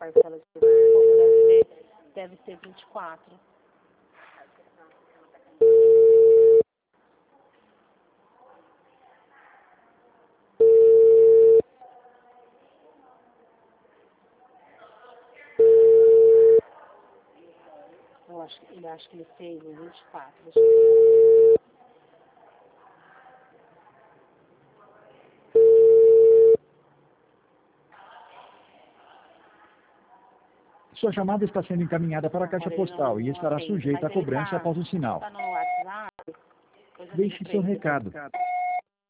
parcela de deve ser 24. Ele acha que ele fez em 24. Deixa eu ver. Sua chamada está sendo encaminhada para a caixa postal e estará sujeita a cobrança após o sinal. Tá no WhatsApp. Deixe seu recado.